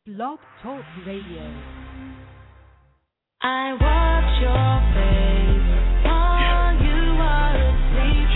Blog Talk Radio. I watch your face while you are asleep.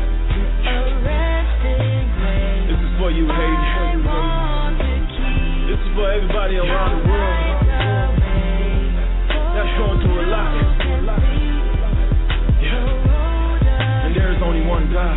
Arrested grace. This is for you, Haiti. This is for everybody around the world that's going through a lot. Yeah. And there is only one God.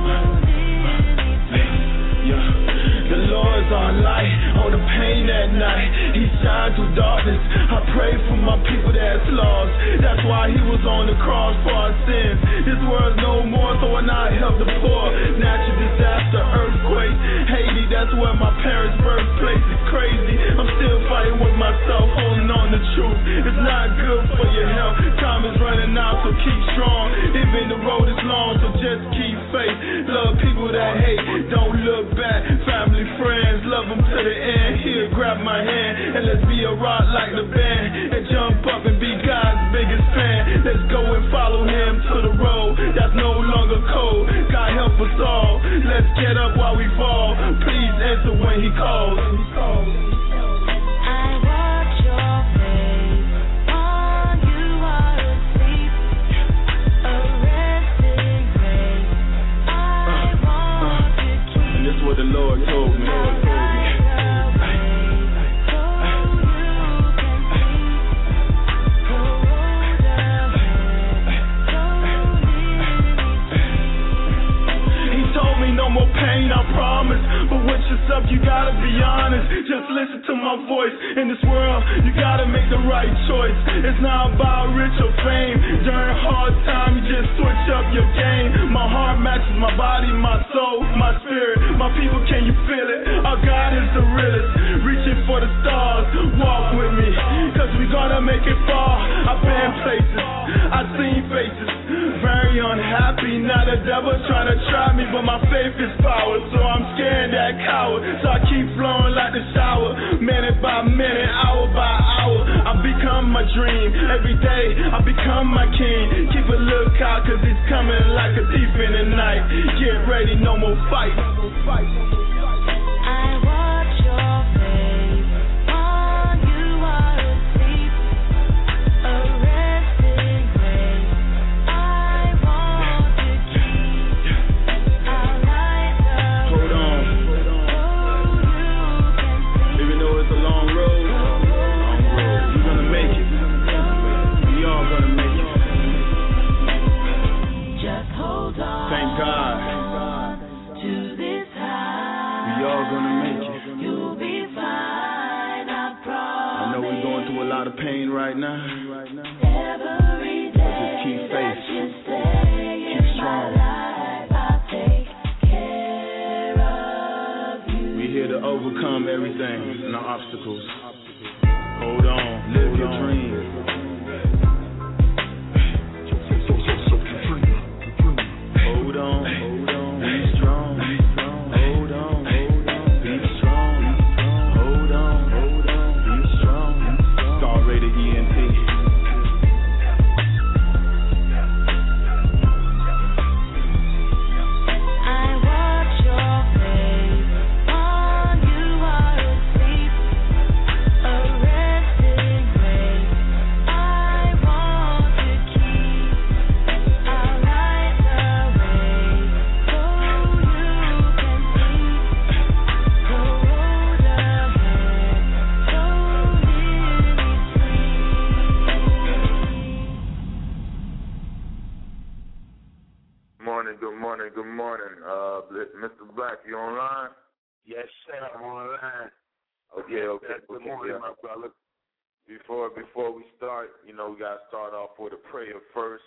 Yeah. The Lord's our light, all the pain at night. He shines through darkness. I pray for my people that's lost. That's why he was on the cross for our sins. This world's no more, so when I help the poor. Natural disaster, earthquake. Haiti, that's where my parents' birthplace is crazy. I'm still fighting with myself, holding on to truth. It's not good for your health. Time is running out, so keep strong. Even the road is long, so just keep faith. Love people that hate, don't look back. Family, friends, love them to the end. Here, grab my hand, and let's be a rock like the band. And jump up and be God's biggest fan. Let's go and follow him to the road that's no longer cold. God help us all. Let's get up while we fall. Please answer when he calls. I watch your face while you are asleep. Arrested grace. I want to keep. And this is what the Lord told me. No more pain, I promise. But with yourself, you gotta be honest. Just listen to my voice. In this world, you gotta make the right choice. It's not about rich or fame. During hard time, you just switch up your game. My heart matches my body, my soul, my spirit. My people, can you feel it? Our God is the realest. Reaching for the stars, walk with me. Cause we gonna make it far. I've been places, I've seen faces. Very unhappy, now the devil trying to try me, but my faith is power, so I'm scared that coward. So I keep flowing like the shower, minute by minute, hour by hour. I become my dream, every day I become my king. Keep a lookout, cause he's coming like a thief in the night. Get ready, no more fight. I watch your face while you are asleep. Arrested grace. I want to keep. I'll light the Hold on. Even though it's a long road, you're gonna make it. We all gonna make it. just hold on. Thank God. To this high. We all gonna make it. You'll be fine, I promise. I know we're going through a lot of pain right now. Every day Just keep faith. that you stay Keep in strong. my life, I'll take care of you. We're here to overcome everything and our obstacles. Hold on, live your dream. Hold on, be strong. Hold on, be strong. Hold on, be strong. Star rated ENT. I watch your face while you are asleep. Arrested grace. I want to keep. I'll light the way so you can see. The road ahead, so Good morning. Mr. Black, you online? Yes, sir. I'm online. Okay. Good morning, my brother. Before we start, we gotta start off with a prayer first.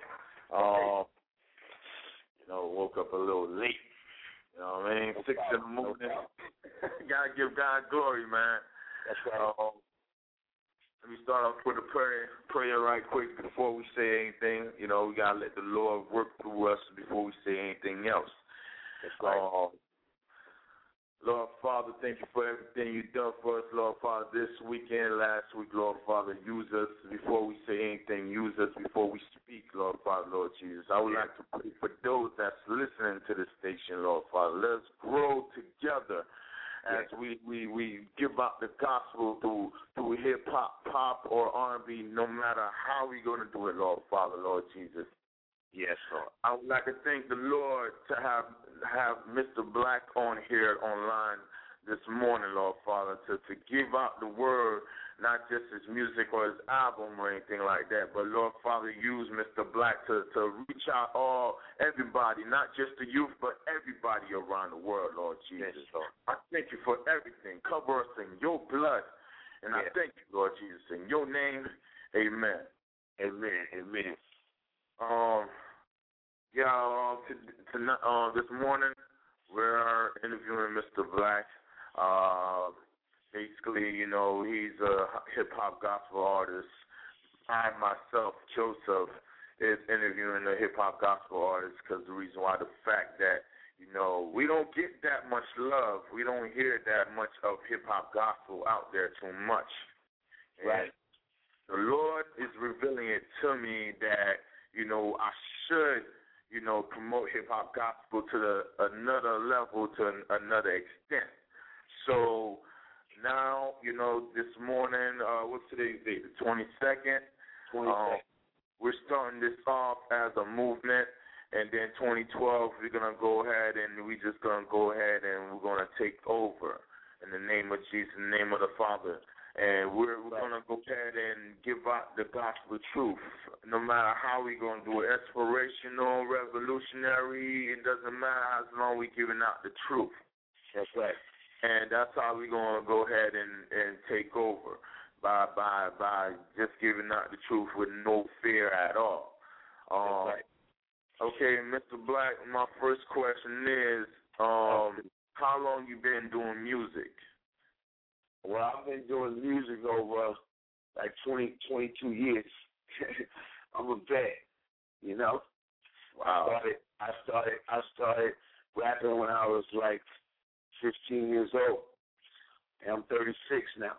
Woke up a little late. You know what I mean? 6 in the morning. Gotta give God glory, man. That's right. Let me start off with a prayer right quick before we say anything. We gotta let the Lord work through us before we say anything else. That's right. Lord Father, thank you for everything you've done for us, Lord Father, this weekend, last week, Lord Father. Use us before we say anything. Use us before we speak, Lord Father, Lord Jesus. I would like to pray for those that's listening to this station, Lord Father. Let us grow together as we give out the gospel through hip hop, pop, or R&B, no matter how we're going to do it, Lord Father, Lord Jesus. Yes, Lord. I would like to thank the Lord to have Mr. Black on here online this morning, Lord Father, to give out the word, not just his music or his album or anything like that, but Lord Father, use Mr. Black to reach out everybody, not just the youth, but everybody around the world, Lord Jesus. Yes, Lord. I thank you for everything. Cover us in your blood, and I thank you, Lord Jesus, in your name, amen. Amen. Amen. This morning we're interviewing Mr. Black. Basically, you know, he's a hip-hop gospel artist. I, myself, Joseph, is interviewing a hip-hop gospel artist because the reason why, the fact that, you know, we don't get that much love. We don't hear that much of hip-hop gospel out there too much. Right. And the Lord is revealing it to me that, you know, I should, you know, promote hip-hop gospel to another level, to another extent. So now, you know, this morning, what's today's date? The 22nd. 22nd. We're starting this off as a movement, and then 2012, we're going to go ahead and we're going to take over in the name of Jesus, in the name of the Father. And we're going to go ahead and give out the gospel truth, no matter how we're going to do it, inspirational, revolutionary, it doesn't matter as long as we're giving out the truth. That's right. And that's how we're going to go ahead and take over, by just giving out the truth with no fear at all. That's right. Okay, Mr. Black, my first question is, how long you been doing music? Well, I've been doing music over like 22 years. I'm a vet, you know. Wow. I started rapping when I was like 15 years old, and I'm 36 now.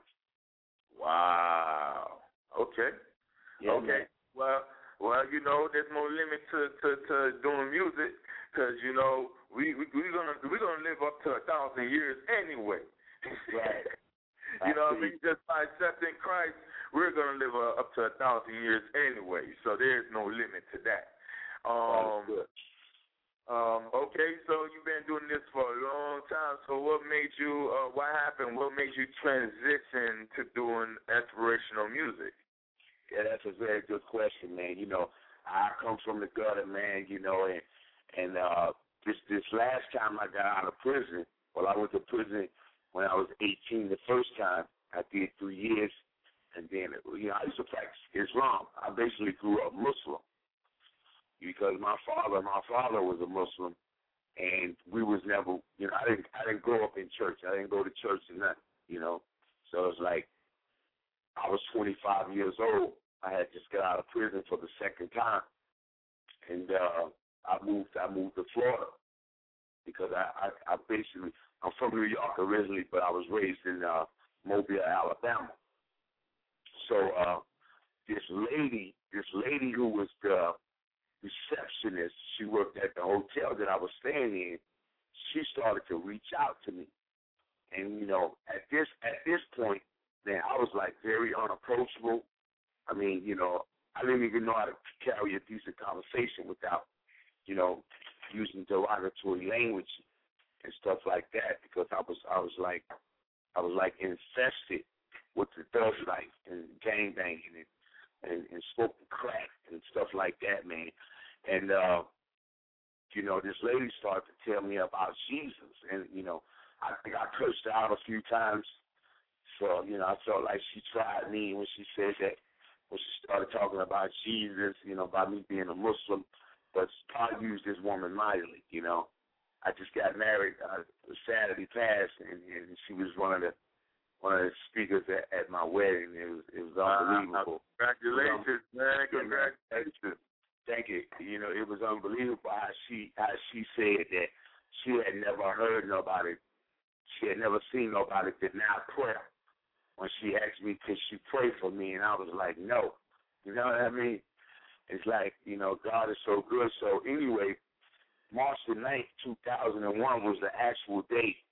Wow. Okay. Yeah, okay. Man. Well, you know, there's no limit to doing music, because you know we're gonna live up to 1,000 years anyway. Right. You know what I mean? Just by accepting Christ, we're going to live up to 1,000 years anyway. So there's no limit to that. Okay, so you've been doing this for a long time. So what made you, what happened? What made you transition to doing inspirational music? Yeah, that's a very good question, man. You know, I come from the gutter, man, you know, and this last time I got out of prison, I went to prison when I was 18 the first time. I did 3 years, and then, you know, I used to practice Islam. I basically grew up Muslim because my father was a Muslim, and we was never, you know, I didn't grow up in church. I didn't go to church or nothing, you know. So it's like I was 25 years old. I had just got out of prison for the second time, and I moved to Florida because I basically, I'm from New York originally, but I was raised in Mobile, Alabama. So this lady who was the receptionist, she worked at the hotel that I was staying in, she started to reach out to me. And, you know, at this point, then I was like very unapproachable. I mean, you know, I didn't even know how to carry a decent conversation without, you know, using derogatory language and stuff like that, because I was like infested with the thug life and gang banging and smoking crack and stuff like that, man. And you know, this lady started to tell me about Jesus, and you know, I think I cursed her out a few times. So you know, I felt like she tried me when she said that, when she started talking about Jesus, you know, about me being a Muslim. But God used this woman mightily, you know. I just got married Saturday past, and she was one of the speakers at my wedding. It was unbelievable. Congratulations, man! Congratulations. Thank you. You know, it was unbelievable how she said that she had never heard nobody, she had never seen nobody deny prayer. When she asked me, could she pray for me, and I was like, no. You know what I mean? It's like, you know, God is so good. So anyway, March the 9th, 2001 was the actual date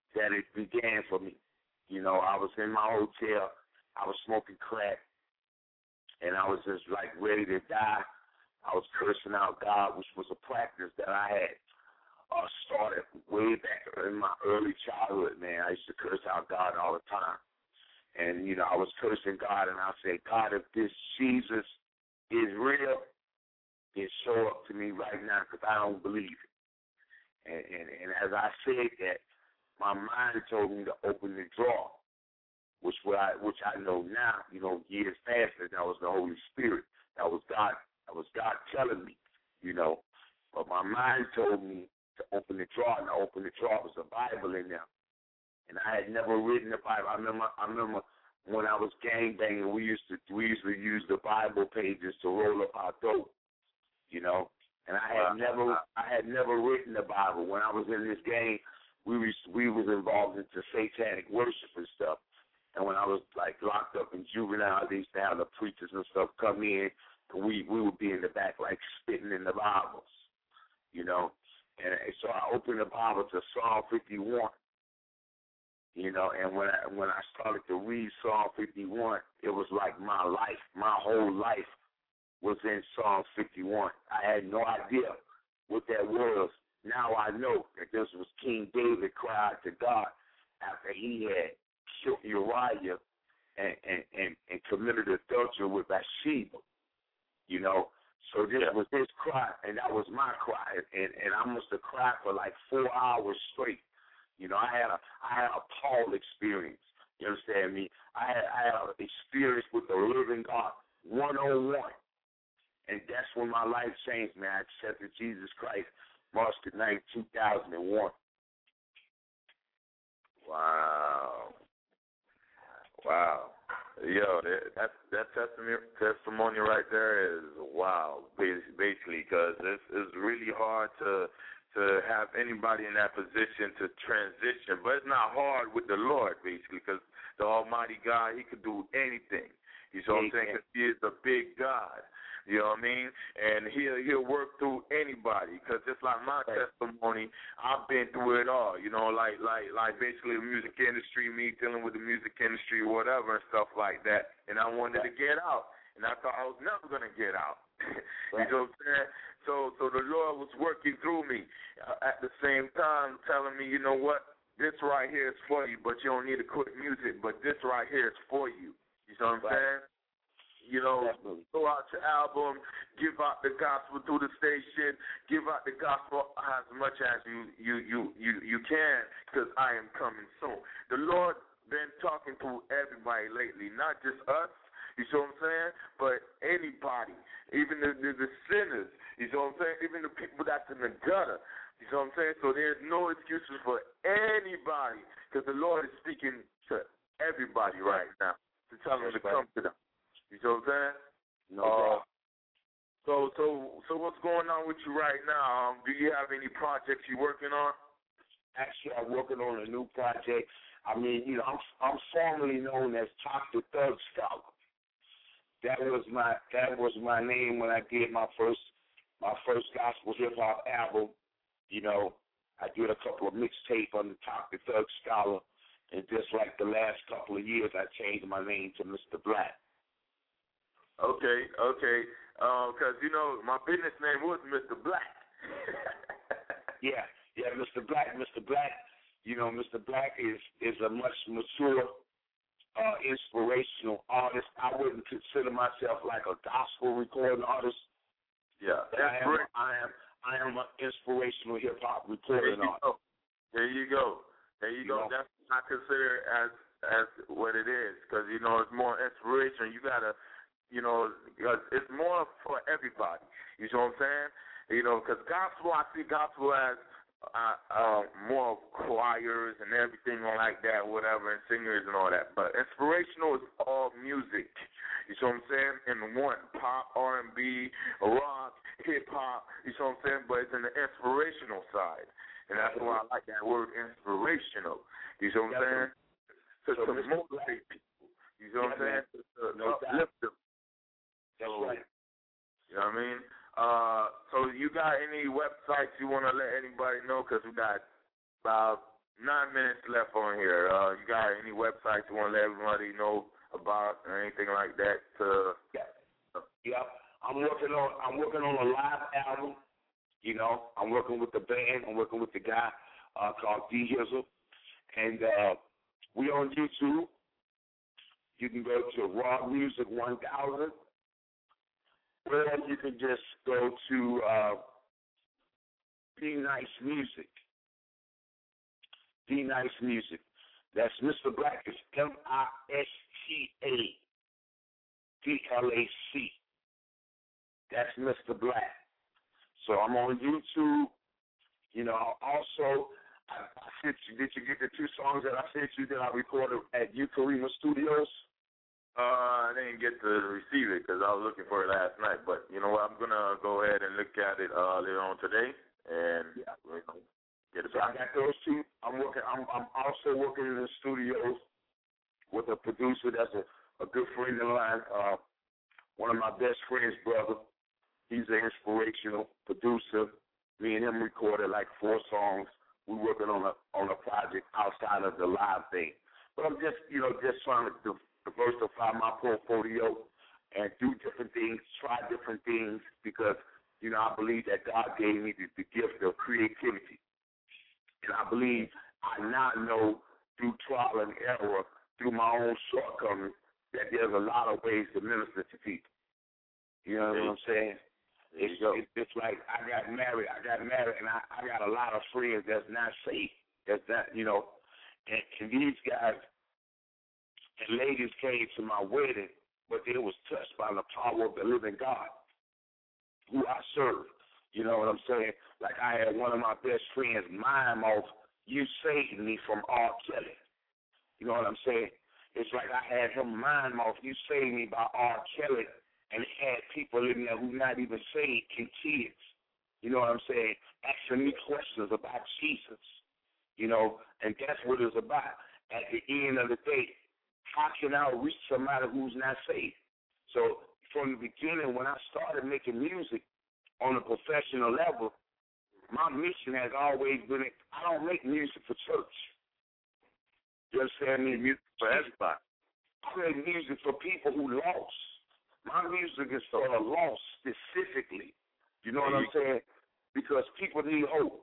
that it began for me. You know, I was in my hotel, I was smoking crack, and I was just like ready to die. I was cursing out God, which was a practice that I had started way back in my early childhood, man. I used to curse out God all the time. And, you know, I was cursing God, and I said, God, if this Jesus is real, then show up to me right now, because I don't believe it. And as I said that, my mind told me to open the drawer, which I know now, you know, years past, that was the Holy Spirit. That was God. That was God telling me, you know. But my mind told me to open the drawer, and I opened the drawer. There was a Bible in there. And I had never read the Bible. I remember when I was gangbanging, we used to use the Bible pages to roll up our dope, you know. And I had never written the Bible. When I was in this gang, we was involved into satanic worship and stuff. And when I was like locked up in juvenile, they used to have the preachers and stuff come in, and we would be in the back like spitting in the Bibles, you know. And so I opened the Bible to Psalm 51. You know, and when I started to read Psalm 51, it was like my life, my whole life was in Psalm 51. I had no idea what that was. Now I know that this was King David cried to God after he had killed Uriah and committed adultery with Bathsheba. You know, so this was his cry, and that was my cry, and I must have cried for like 4 hours straight. You know, I had a Paul experience. You understand me? I had an experience with the living God, 101. And that's when my life changed, man. I accepted Jesus Christ March the 9th, 2001. Wow. Yo, that testimony right there is wow, basically, because it's really hard to have anybody in that position to transition. But it's not hard with the Lord, basically, because the Almighty God, he could do anything. You know what I'm saying? Because he is a big God. You know what I mean? And he'll work through anybody. Because just like my testimony, I've been through it all. You know, like basically the music industry, me dealing with the music industry or whatever and stuff like that. And I wanted to get out. And I thought I was never going to get out. You know what I'm saying? So the Lord was working through me at the same time, telling me, you know what, this right here is for you, but you don't need to quit music, but this right here is for you. You know what I'm saying? You know, throw out your album, give out the gospel through the station, give out the gospel as much as you can, because I am coming soon. The Lord been talking to everybody lately, not just us. You see what I'm saying? But anybody, even the sinners, you see what I'm saying? Even the people that's in the gutter, you see what I'm saying? So there's no excuses for anybody, because the Lord is speaking to everybody right now to tell them to come to them. You see what I'm saying? No. So what's going on with you right now? Do you have any projects you're working on? Actually, I'm working on a new project. I mean, you know, I'm formerly known as Top the Thug Scholar. That was my name when I did my first gospel hip hop album. You know, I did a couple of mixtapes on the Top the Thug Scholar, and just like the last couple of years, I changed my name to Mr. Black. Okay. Because, you know, my business name was Mr. Black. yeah, Mr. Black. Mr. Black, you know, Mr. Black is a much mature, inspirational artist. I wouldn't consider myself like a gospel recording artist. Yeah, I am an inspirational hip hop recording artist. There you go. That's what I consider as what it is, because, you know, it's more inspiration. You gotta, you know, because it's more for everybody. You know what I'm saying? You know, because gospel, I see gospel as more choirs and everything like that, whatever, and singers and all that. But inspirational is all music. You know what I'm saying? In one, pop, R&B, rock, hip-hop, you know what I'm saying? But it's in the inspirational side. And that's why I like that word, inspirational. You know what I'm saying? To motivate people. You know what I'm saying? To uplift them. That's right. You know what I mean? So you got any websites you want to let anybody know? Because we got about 9 minutes left on here. You got any websites you want to let everybody know about or anything like that? Yeah. I'm working on a live album. You know, I'm working with the band. I'm working with the guy called D Hizzle, and we on YouTube. You can go to Raw Music 1000, or you can just go to D Nice Music. D Nice Music. That's Mr. Black. It's MISTADLAC. That's Mr. Black. So I'm on YouTube. You know, also, I sent you, did you get the 2 songs that I sent you that I recorded at Eukarima Studios? I didn't get to receive it because I was looking for it last night. But you know what? I'm gonna go ahead and look at it later on today and get it. So I got those 2. I'm also working in the studios with a producer that's a good friend of mine. One of my best friends' brother. He's an inspirational producer. Me and him recorded like 4 songs. We're working on a project outside of the live thing. But I'm just trying to diversify my portfolio and do different things, try different things, because, you know, I believe that God gave me the gift of creativity. And I believe I now know through trial and error, through my own shortcomings, that there's a lot of ways to minister to people. You know what I'm saying? It's like I got married, and I got a lot of friends that's not saved. That's not, you know, and these guys and ladies came to my wedding, but they was touched by the power of the living God, who I serve. You know what I'm saying? Like I had one of my best friends mime off, "You saved me from R. Kelly." You know what I'm saying? It's like I had him mime off, "You saved me" by R. Kelly. And it had people in there who not even saved in tears. You know what I'm saying? Asking me questions about Jesus. You know, and that's what it's about. At the end of the day, how can I reach somebody who's not saved? So from the beginning, when I started making music on a professional level, my mission has always been, I don't make music for church. You understand me? Music for everybody. I make music for people who lost. My music is for the lost specifically. You know what I'm saying? Because people need hope.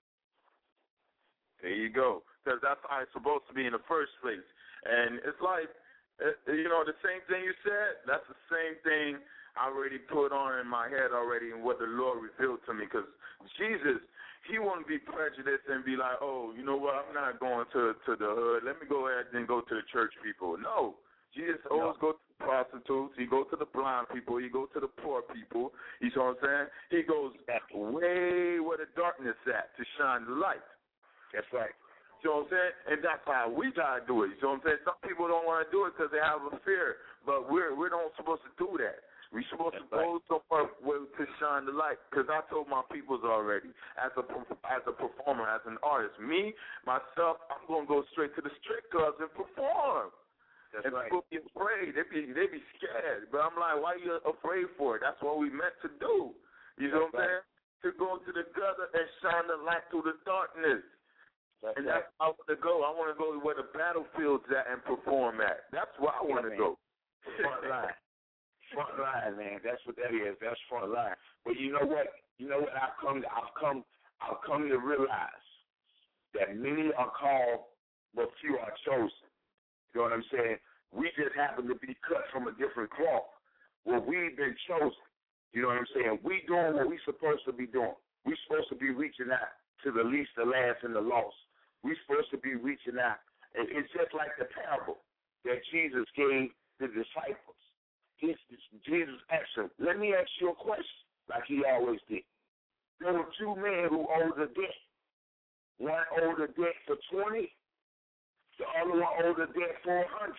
There you go. Because that's how it's supposed to be in the first place. And it's like, you know, the same thing you said, that's the same thing I already put on in my head already and what the Lord revealed to me. Because Jesus, he wouldn't be prejudiced and be like, oh, you know what, I'm not going to the hood. Let me go ahead and go to the church people. No. Jesus always go to the prostitutes. He go to the blind people. He go to the poor people. You know what I'm saying? He goes way where the darkness at to shine the light. That's right. You know what I'm saying? And that's how we got to do it. You know what I'm saying? Some people don't want to do it because they have a fear, but we're not supposed to do that. We're supposed to go somewhere to shine the light, because I told my peoples already, as a performer, as an artist, me, myself, I'm going to go straight to the strip clubs and perform. That's and right. people be afraid. They be scared. But I'm like, why are you afraid for it? That's what we meant to do. You know what I'm saying? To go to the gutter and shine the light through the darkness. That's how I want to go. I want to go where the battlefield's at and perform at. That's where I want to go. Front line. Front line, man. That's what that is. That's front line. But you know what? I've come to realize that many are called, but few are chosen. You know what I'm saying? We just happen to be cut from a different cloth. Well, we've been chosen. You know what I'm saying? We doing what we're supposed to be doing. We're supposed to be reaching out to the least, the last, and the lost. We're supposed to be reaching out. And it's just like the parable that Jesus gave the disciples. Jesus asked them, let me ask you a question, like he always did. There were 2 men who owed a debt. One owed a debt for 20. The other one owed a debt for 100.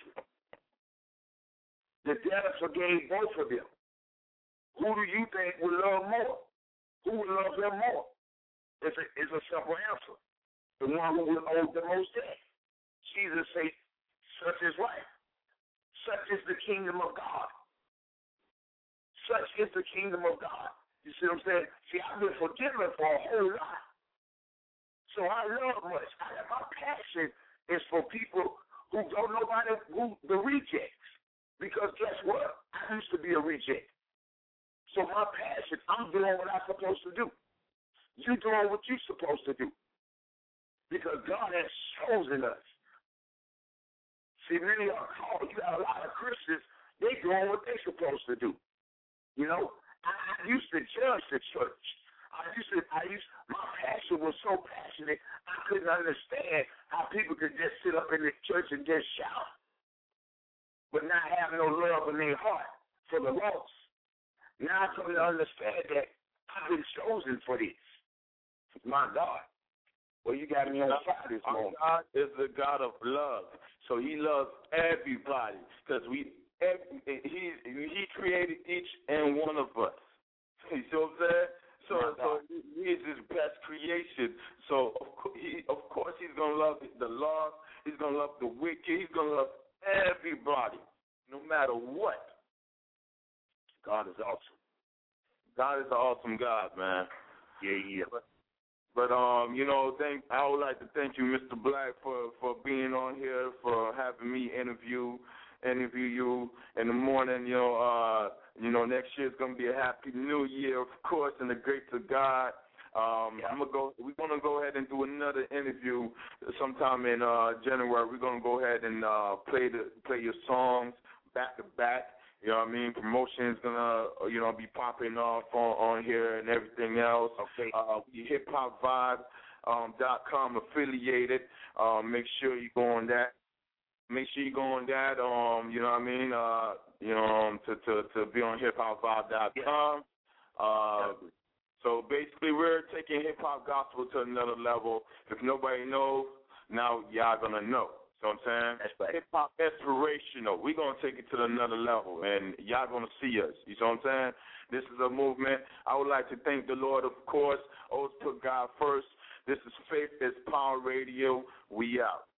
The debtor forgave both of them. Who do you think would love more? Who would love them more? It's a simple answer. The one who would owe the most debt. Jesus said, such is right. Such is the kingdom of God. Such is the kingdom of God. You see what I'm saying? See, I've been forgiven for a whole lot. So I love much. My passion is for people who don't know the rejects. Because guess what? I used to be a reject. So my passion, I'm doing what I'm supposed to do. You doing what you're supposed to do. Because God has chosen us. See, many are called. You got a lot of Christians, they doing what they're supposed to do. You know, I used to judge the church. My passion was so passionate, I couldn't understand how people could just sit up in the church and just shout, but not have no love in their heart for the lost. Now I come to understand that I've been chosen for this. My God. Well, you got me on fire this moment. God is the God of love, so He loves everybody because He created each and one of us. You see what I'm saying? So He is His best creation. So of course He's gonna love the lost. He's gonna love the wicked. He's gonna love everybody, no matter what. God is awesome. God is an awesome God, man. Yeah. But I would like to thank you, Mr. Black, for being on here, for having me interview you in the morning. Next year is gonna be a happy new year, of course, and the grace of God. We're gonna go ahead and do another interview sometime in January. We're gonna go ahead and play your songs back to back. You know what I mean? Promotion is gonna, be popping off on here and everything else. Okay. HipHopVibe.com affiliated. Make sure you go on that. You know what I mean? To be on HipHopVibe.com. So basically, we're taking hip hop gospel to another level. If nobody knows, now y'all gonna know. So I'm saying? That's right. Hip-hop inspirational. We're going to take it to another level, and y'all going to see us. You know what I'm saying? This is a movement. I would like to thank the Lord, of course. Always put God first. This is Faith is Power Radio. We out.